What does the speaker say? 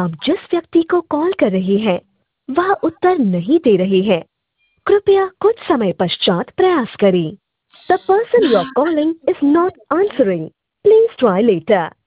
आप जिस व्यक्ति को कॉल कर रहे हैं वह उत्तर नहीं दे रहे हैं। कृपया कुछ समय पश्चात प्रयास करें। The person you are calling is not answering. Please try letter.